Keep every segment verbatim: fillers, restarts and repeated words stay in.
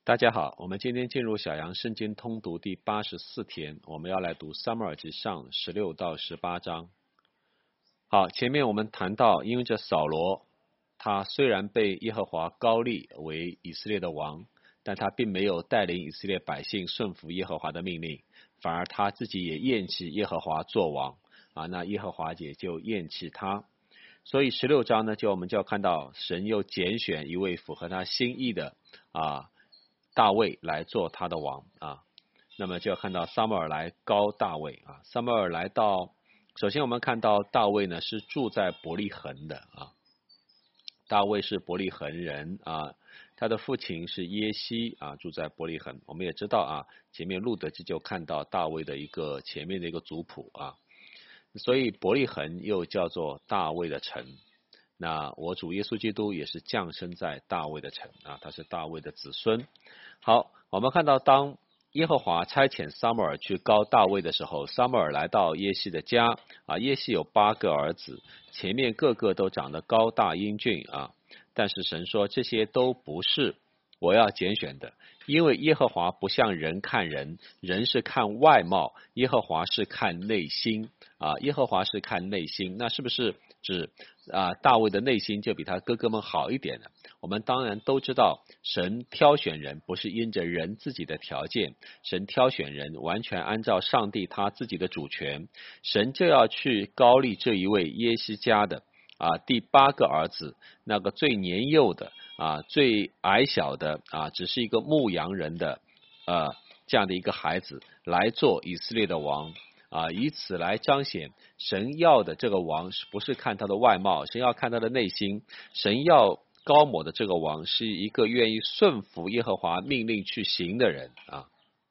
大家好，我们今天进入小杨圣经通读第八十四天，我们要来读撒母耳记上十六到十八章。好，前面我们谈到，因为这扫罗，他虽然被耶和华膏立为以色列的王，但他并没有带领以色列百姓顺服耶和华的命令，反而他自己也厌弃耶和华做王啊，那耶和华也就厌弃他。所以十六章呢，就我们就要看到神又拣选一位符合他心意的啊大卫来做他的王啊。那么就要看到撒母耳来膏大卫啊。撒母耳来到，首先我们看到大卫呢是住在伯利恒的啊。大卫是伯利恒人啊，他的父亲是耶西啊，住在伯利恒。我们也知道啊，前面路德记就看到大卫的一个前面的一个族谱啊。所以伯利恒又叫做大卫的城。那我主耶稣基督也是降生在大卫的城啊，他是大卫的子孙。好，我们看到当耶和华差遣撒母耳去膏大卫的时候，撒母耳来到耶西的家啊。耶西有八个儿子，前面个个都长得高大英俊啊，但是神说这些都不是我要拣选的，因为耶和华不像人看人，人是看外貌，耶和华是看内心啊。耶和华是看内心，那是不是指啊大卫的内心就比他哥哥们好一点呢？我们当然都知道，神挑选人不是因着人自己的条件，神挑选人完全按照上帝他自己的主权。神就要去膏立这一位耶西家的啊第八个儿子，那个最年幼的啊最矮小的啊只是一个牧羊人的呃这样的一个孩子来做以色列的王啊，以此来彰显神要的这个王不是看他的外貌，神要看他的内心。神要膏抹的这个王是一个愿意顺服耶和华命令去行的人啊。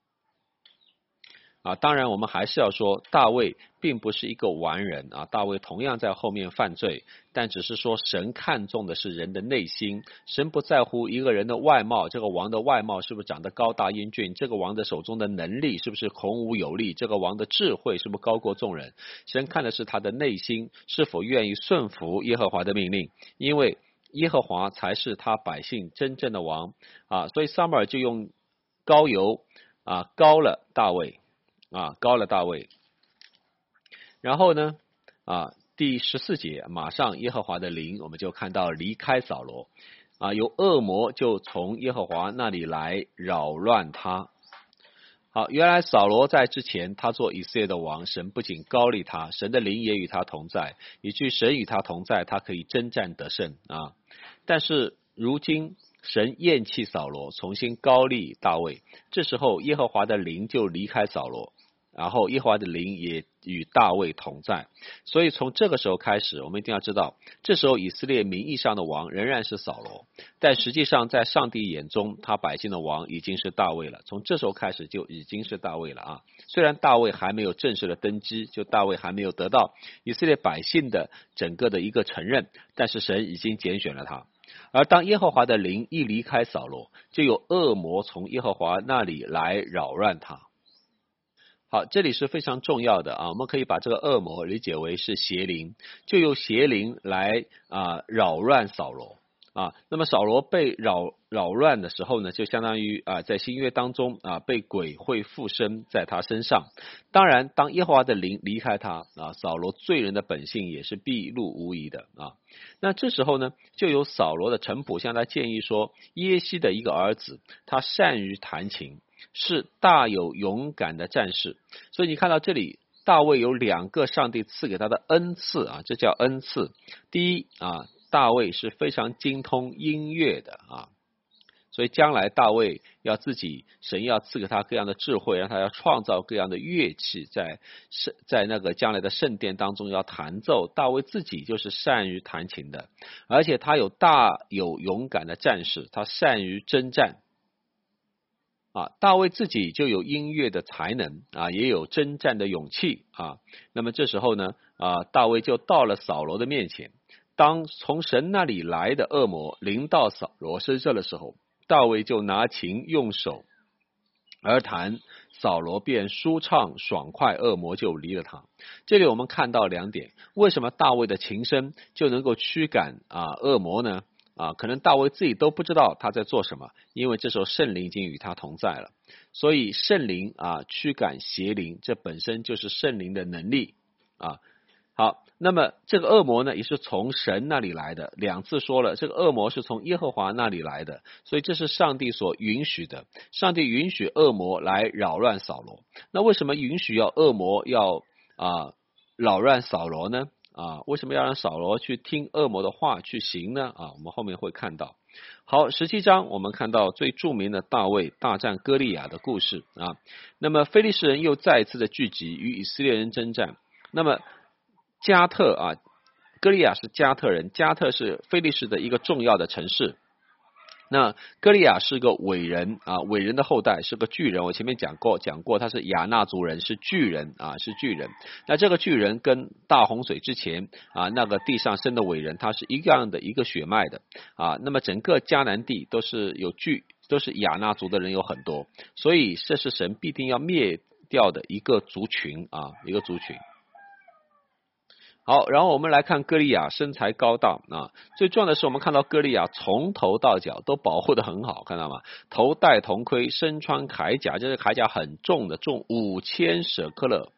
啊，当然我们还是要说，大卫并不是一个完人啊，大卫同样在后面犯罪，但只是说神看重的是人的内心，神不在乎一个人的外貌，这个王的外貌是不是长得高大英俊，这个王的手中的能力是不是孔武有力，这个王的智慧是不是高过众人，神看的是他的内心是否愿意顺服耶和华的命令，因为耶和华才是他百姓真正的王啊。所以撒母耳就用膏油啊膏了大卫啊，膏了大卫。然后呢啊，第十四节，马上耶和华的灵，我们就看到离开扫罗啊，有恶魔就从耶和华那里来扰乱他。好，原来扫罗在之前他做以色列的王，神不仅膏立他，神的灵也与他同在，以致神与他同在，他可以征战得胜啊。但是如今神厌弃扫罗，重新膏立大卫，这时候耶和华的灵就离开扫罗，然后耶和华的灵也与大卫同在。所以从这个时候开始，我们一定要知道，这时候以色列名义上的王仍然是扫罗，但实际上在上帝眼中，他百姓的王已经是大卫了。从这时候开始就已经是大卫了啊。虽然大卫还没有正式的登基，就大卫还没有得到以色列百姓的整个的一个承认，但是神已经拣选了他。而当耶和华的灵一离开扫罗，就有恶魔从耶和华那里来扰乱他。好，这里是非常重要的啊，我们可以把这个恶魔理解为是邪灵，就由邪灵来啊扰乱扫罗啊。那么扫罗被扰扰乱的时候呢，就相当于啊在新约当中啊被鬼会附身在他身上。当然，当耶和华的灵离开他啊，扫罗罪人的本性也是毕露无遗的啊。那这时候呢，就有扫罗的臣仆向他建议说，耶西的一个儿子，他善于弹琴，是大有勇敢的战士。所以你看到这里，大卫有两个上帝赐给他的恩赐啊，这叫恩赐。第一啊，大卫是非常精通音乐的啊，所以将来大卫要自己，神要赐给他各样的智慧，让他要创造各样的乐器，在在那个将来的圣殿当中要弹奏。大卫自己就是善于弹琴的，而且他有大有勇敢的战士，他善于征战。啊，大卫自己就有音乐的才能啊，也有征战的勇气啊。那么这时候呢，啊，大卫就到了扫罗的面前。当从神那里来的恶魔临到扫罗身上的时候，大卫就拿琴用手而弹，扫罗便舒畅爽快，恶魔就离了他。这里我们看到两点，为什么大卫的琴声就能够驱赶啊恶魔呢？ 啊，可能大卫自己都不知道他在做什么，因为这时候圣灵已经与他同在了。所以圣灵啊驱赶邪灵，这本身就是圣灵的能力啊。好，那么这个恶魔呢，也是从神那里来的，两次说了，这个恶魔是从耶和华那里来的，所以这是上帝所允许的。上帝允许恶魔来扰乱扫罗，那为什么允许要恶魔要啊扰乱扫罗呢？啊，为什么要让扫罗去听恶魔的话去行呢？啊，我们后面会看到。好，十七章我们看到最著名的大卫大战歌利亚的故事啊。那么非利士人又再一次的聚集与以色列人征战。那么加特啊，歌利亚是加特人，加特是非利士的一个重要的城市。那歌利亚是个伟人啊，伟人的后代，是个巨人。我前面讲过，讲过他是亚纳族人，是巨人啊，是巨人。那这个巨人跟大洪水之前啊那个地上生的伟人，他是一样的一个血脉的啊。那么整个迦南地都是有巨，都是亚纳族的人有很多，所以这是神必定要灭掉的一个族群啊，一个族群。好，然后我们来看歌利亚身材高大啊，最重要的是我们看到歌利亚从头到脚都保护得很好，看到吗？头戴铜盔，身穿铠甲，这个铠甲很重的，重五千舍克勒，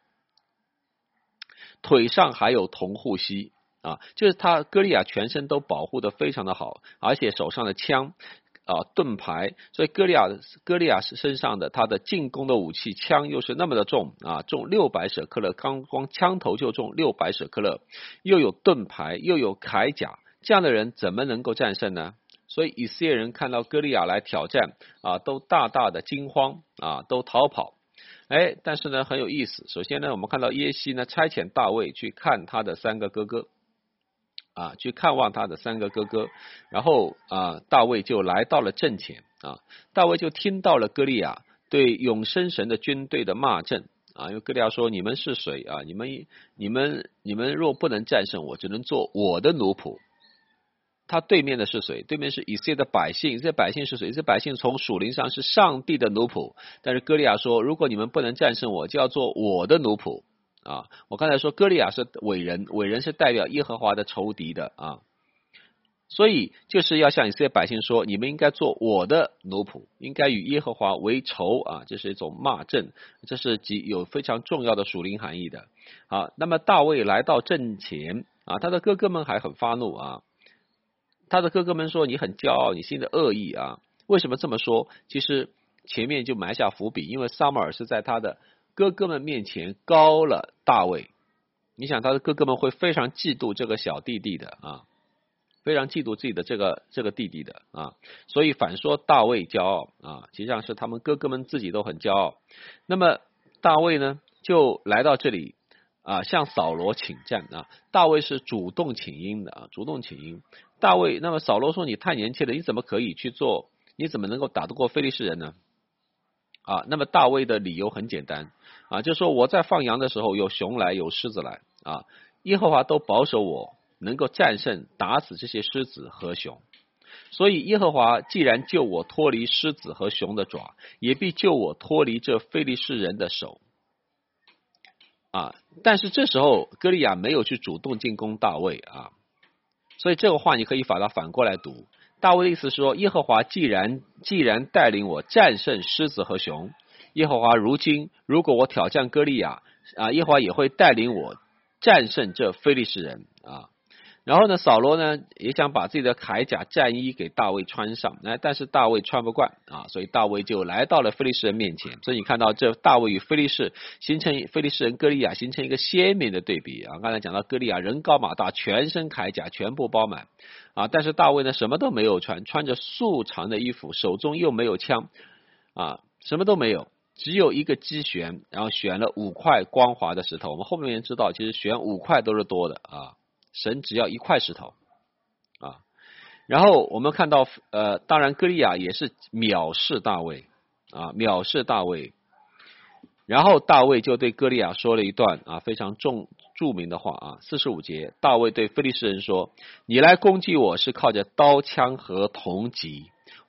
腿上还有铜护膝啊，就是他歌利亚全身都保护得非常的好，而且手上的枪啊盾牌，所以歌利亚歌利亚身上的他的进攻的武器枪又是那么的重啊，重六百舍克勒，刚光枪头就重六百舍克勒，又有盾牌又有铠甲，这样的人怎么能够战胜呢？所以以色列人看到歌利亚来挑战啊，都大大的惊慌啊，都逃跑。哎，但是呢很有意思，首先呢我们看到耶西呢差遣大卫去看他的三个哥哥。啊，去看望他的三个哥哥，然后啊，大卫就来到了阵前啊，大卫就听到了歌利亚对永生神的军队的骂阵啊，因为歌利亚说：“你们是谁啊？你们你们你们若不能战胜我，只能做我的奴仆。”他对面的是谁？对面是以色列的百姓，以色列百姓是谁？以色列百姓从属灵上是上帝的奴仆，但是歌利亚说：“如果你们不能战胜我，就要做我的奴仆。”啊，我刚才说歌利亚是伟人，伟人是代表耶和华的仇敌的啊，所以就是要向以色列百姓说，你们应该做我的奴仆，应该与耶和华为仇啊，这是一种骂阵，这是极有非常重要的属灵含义的。好，那么大卫来到阵前啊，他的哥哥们还很发怒啊，他的哥哥们说你很骄傲，你心里的恶意啊，为什么这么说？其实前面就埋下伏笔，因为撒母耳是在他的哥哥们面前高了大卫，你想他的哥哥们会非常嫉妒这个小弟弟的啊，非常嫉妒自己的这个这个弟弟的啊，所以反说大卫骄傲啊，实际上是他们哥哥们自己都很骄傲。那么大卫呢就来到这里啊，向扫罗请战啊，大卫是主动请缨的啊，主动请缨。大卫，那么扫罗说你太年轻了，你怎么可以去做？你怎么能够打得过非利士人呢？啊，那么大卫的理由很简单啊，就是说我在放羊的时候有熊来有狮子来啊，耶和华都保守我能够战胜打死这些狮子和熊，所以耶和华既然救我脱离狮子和熊的爪，也必救我脱离这非利士人的手啊。但是这时候歌利亚没有去主动进攻大卫啊，所以这个话你可以把它反过来读。大卫的意思是说，耶和华既然既然带领我战胜狮子和熊，耶和华如今如果我挑战歌利亚啊，耶和华也会带领我战胜这非利士人啊。然后呢，扫罗呢也想把自己的铠甲战衣给大卫穿上，哎，但是大卫穿不惯啊，所以大卫就来到了非利士人面前。所以你看到这大卫与非利士形成非利士人歌利亚形成一个鲜明的对比啊。刚才讲到歌利亚人高马大，全身铠甲全部包满啊，但是大卫呢什么都没有穿，穿着素长的衣服，手中又没有枪啊，什么都没有。只有一个机旋，然后选了五块光滑的石头。我们后面知道，其实选五块都是多的啊。神只要一块石头啊，然后我们看到呃，当然歌利亚也是藐视大卫啊，藐视大卫。然后大卫就对歌利亚说了一段啊非常重著名的话啊，四十五节，大卫对非利士人说：“你来攻击我是靠着刀枪和铜戟，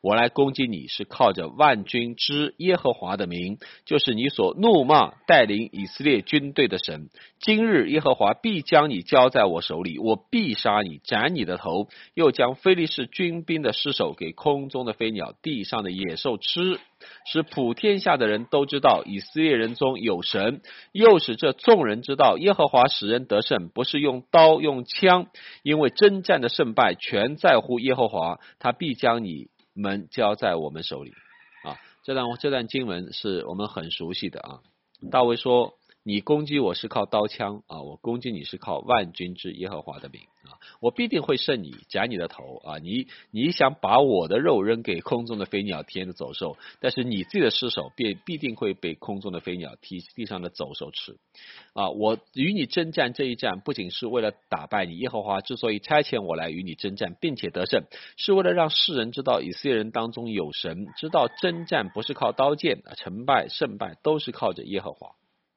我来攻击你是靠着万军之耶和华的名，就是你所怒骂带领以色列军队的神。今日耶和华必将你交在我手里，我必杀你，斩你的头，又将非利士军兵的尸首给空中的飞鸟、地上的野兽吃，使普天下的人都知道以色列人中有神，又使这众人知道耶和华使人得胜，不是用刀用枪，因为征战的胜败全在乎耶和华，他必将你们交在我们手里。啊，这段这段经文是我们很熟悉的啊。大卫说，你攻击我是靠刀枪啊，我攻击你是靠万军之耶和华的名啊，我必定会胜你，斩你的头啊！你你想把我的肉扔给空中的飞鸟、天的走兽，但是你自己的尸首必必定会被空中的飞鸟、地地上的走兽吃啊！我与你征战这一战，不仅是为了打败你，耶和华之所以差遣我来与你征战，并且得胜，是为了让世人知道以色列人当中有神，知道征战不是靠刀剑啊，成败胜败都是靠着耶和华。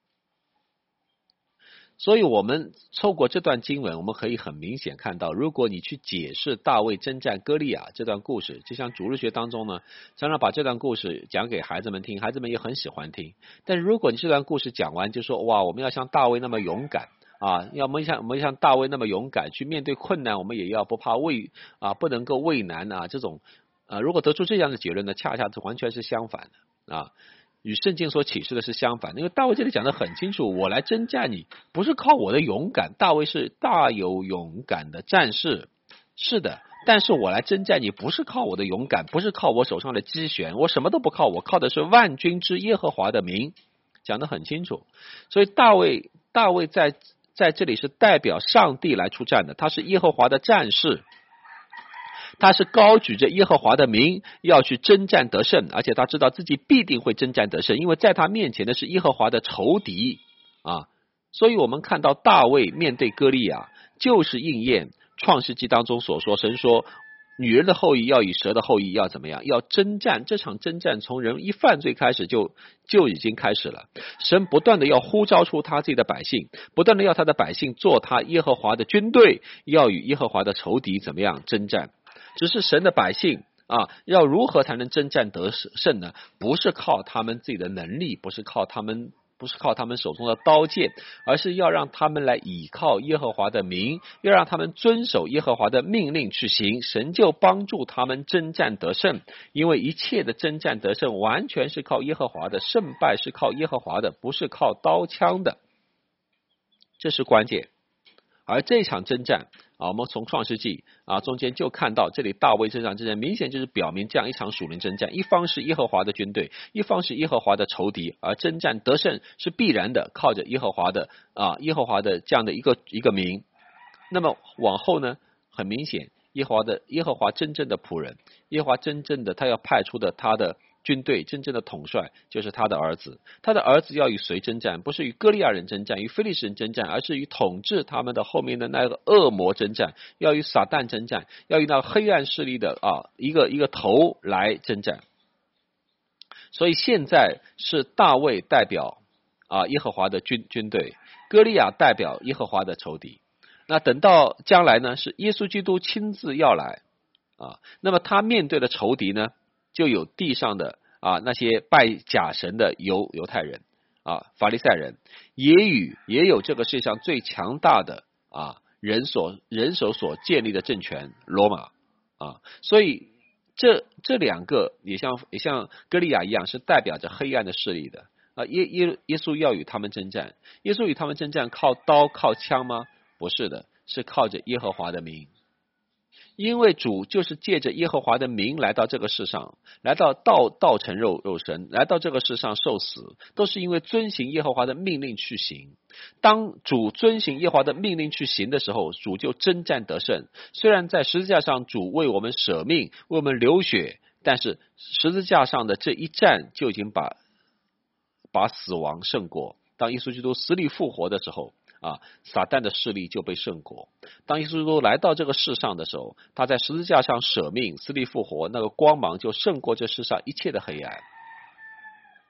所以我们透过这段经文，我们可以很明显看到，如果你去解释大卫征战歌利亚这段故事，就像主日学当中呢，常常把这段故事讲给孩子们听，孩子们也很喜欢听。但是如果你这段故事讲完就说，哇，我们要像大卫那么勇敢啊，要我们像我们像大卫那么勇敢去面对困难，我们也要不怕畏啊，不能够畏难啊，这种啊，如果得出这样的结论呢，恰恰是完全是相反的啊。与圣经所启示的是相反，因为大卫这里讲得很清楚，我来征战你不是靠我的勇敢，大卫是大有勇敢的战士，是的，但是我来征战你不是靠我的勇敢，不是靠我手上的机旋，我什么都不靠，我靠的是万军之耶和华的名，讲得很清楚。所以大卫大卫在在这里是代表上帝来出战的，他是耶和华的战士，他是高举着耶和华的名要去征战得胜，而且他知道自己必定会征战得胜，因为在他面前的是耶和华的仇敌啊。所以我们看到大卫面对歌利亚，就是应验创世纪当中所说，神说女人的后裔要与蛇的后裔要怎么样，要征战。这场征战从人一犯罪开始就就已经开始了，神不断的要呼召出他自己的百姓，不断的要他的百姓做他耶和华的军队，要与耶和华的仇敌怎么样征战。只是神的百姓啊，要如何才能征战得胜呢？不是靠他们自己的能力，不是靠他们，不是靠他们手中的刀剑，而是要让他们来倚靠耶和华的名，要让他们遵守耶和华的命令去行，神就帮助他们征战得胜。因为一切的征战得胜完全是靠耶和华的，胜败是靠耶和华的，不是靠刀枪的，这是关键。而这场征战啊，我们从创世纪啊中间就看到，这里大卫这场征战明显就是表明这样一场属灵征战，一方是耶和华的军队，一方是耶和华的仇敌，而征战得胜是必然的，靠着耶和华的啊耶和华的这样的一个一个名。那么往后呢，很明显，耶和华的耶和华真正的仆人，耶和华真正的他要派出的他的军队真正的统帅就是他的儿子，他的儿子要与谁征战？不是与歌利亚人征战，与非利士人征战，而是与统治他们的后面的那个恶魔征战，要与撒旦征战，要与那黑暗势力的啊一个一个头来征战。所以现在是大卫代表啊耶和华的军军队，歌利亚代表耶和华的仇敌。那等到将来呢，是耶稣基督亲自要来啊，那么他面对的仇敌呢，就有地上的啊那些拜假神的犹犹太人啊法利赛人，也与也有这个世界上最强大的啊人所人手所建立的政权罗马啊，所以这这两个也像也像歌利亚一样，是代表着黑暗的势力的啊。耶耶耶稣要与他们征战，耶稣与他们征战靠刀靠枪吗？不是的，是靠着耶和华的名。因为主就是借着耶和华的名来到这个世上，来到道道成肉肉身，来到这个世上受死，都是因为遵行耶和华的命令去行。当主遵行耶和华的命令去行的时候，主就征战得胜。虽然在十字架上主为我们舍命，为我们流血，但是十字架上的这一战就已经把把死亡胜过。当耶稣基督死里复活的时候啊，撒旦的势力就被胜过。当耶稣基督来到这个世上的时候，他在十字架上舍命，死里复活，那个光芒就胜过这世上一切的黑暗。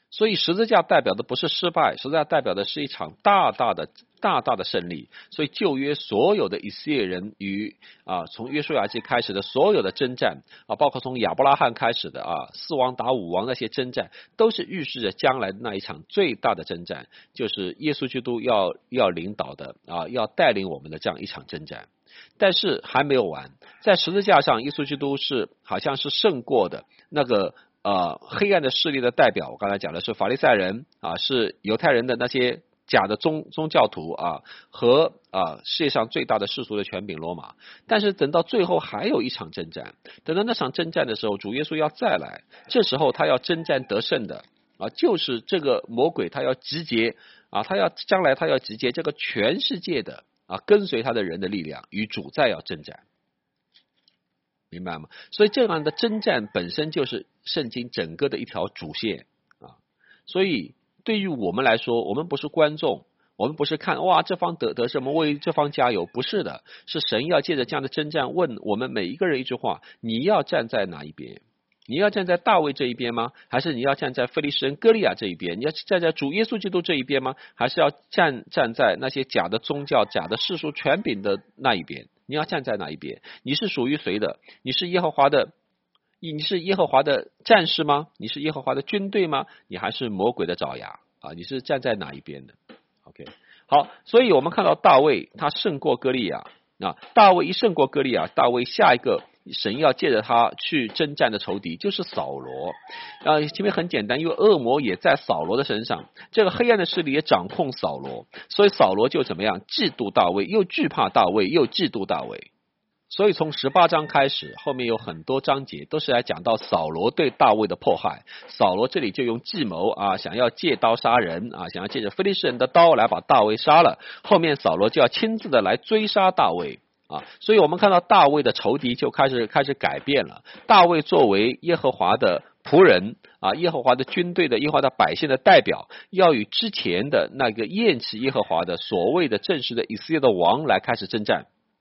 所以十字架代表的不是失败，十字架代表的是一场大大的大大的胜利。所以旧约所有的以色列人与啊从约书亚记开始的所有的征战啊，包括从亚伯拉罕开始的啊四王打五王那些征战，都是预示着将来的那一场最大的征战，就是耶稣基督要要领导的啊要带领我们的这样一场征战。但是还没有完，在十字架上，耶稣基督是好像是胜过的那个呃黑暗的势力的代表。我刚才讲的是法利赛人啊，是犹太人的那些假的宗宗教徒啊，和啊世界上最大的世俗的权柄罗马。但是等到最后还有一场征战，等到那场征战的时候，主耶稣要再来，这时候他要征战得胜的啊，就是这个魔鬼他要集结啊，他要将来他要集结这个全世界的啊，跟随他的人的力量与主再要征战，明白吗？所以这样的征战本身就是圣经整个的一条主线啊。所以对于我们来说，我们不是观众，我们不是看哇这方得得什么为这方加油，不是的，是神要借着这样的征战问我们每一个人一句话：你要站在哪一边？你要站在大卫这一边吗？还是你要站在非利士人歌利亚这一边？你要站在主耶稣基督这一边吗？还是要站站在那些假的宗教、假的世俗权柄的那一边？你要站在哪一边？你是属于谁的？你是耶和华的，你是耶和华的战士吗？你是耶和华的军队吗？你还是魔鬼的爪牙啊？你是站在哪一边的 ？OK， 好，所以我们看到大卫他胜过歌利亚。啊，大卫一胜过歌利亚，大卫下一个神要借着他去征战的仇敌就是扫罗。啊，前面很简单，因为恶魔也在扫罗的身上，这个黑暗的势力也掌控扫罗，所以扫罗就怎么样？嫉妒大卫，又惧怕大卫，又嫉妒大卫。所以从十八章开始，后面有很多章节都是来讲到扫罗对大卫的迫害。扫罗这里就用计谋啊，想要借刀杀人啊，想要借着非利士人的刀来把大卫杀了。后面扫罗就要亲自的来追杀大卫啊，所以我们看到大卫的仇敌就开始开始改变了。大卫作为耶和华的仆人啊，耶和华的军队的耶和华的百姓的代表，要与之前的那个厌弃耶和华的所谓的正式的以色列的王来开始征战。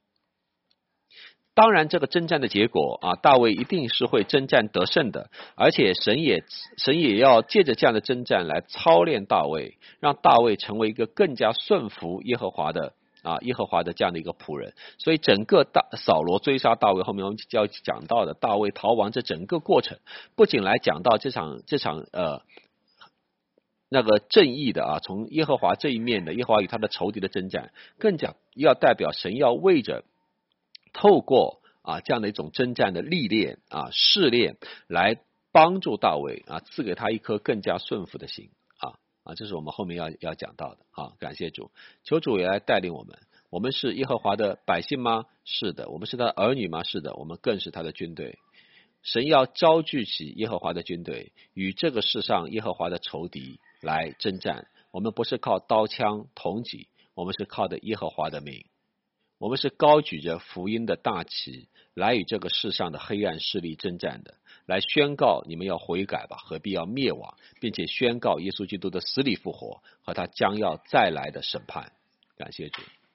当然这个征战的结果啊，大卫一定是会征战得胜的，而且神也神也要借着这样的征战来操练大卫，让大卫成为一个更加顺服耶和华的啊耶和华的这样的一个仆人。所以整个大扫罗追杀大卫，后面我们就要讲到的大卫逃亡这整个过程，不仅来讲到这场这场呃那个正义的啊，从耶和华这一面的耶和华与他的仇敌的征战，更加要代表神要为着透过啊这样的一种征战的历练啊试炼，来帮助大卫啊，赐给他一颗更加顺服的心啊啊，这是我们后面要要讲到的啊。感谢主，求主也来带领我们。我们是耶和华的百姓吗？是的。我们是他的儿女吗？是的。我们更是他的军队。神要招聚起耶和华的军队，与这个世上耶和华的仇敌来征战。我们不是靠刀枪铜戟，我们是靠的耶和华的名。我们是高举着福音的大旗，来与这个世上的黑暗势力征战的，来宣告你们要悔改吧，何必要灭亡，并且宣告耶稣基督的死里复活和他将要再来的审判。感谢主。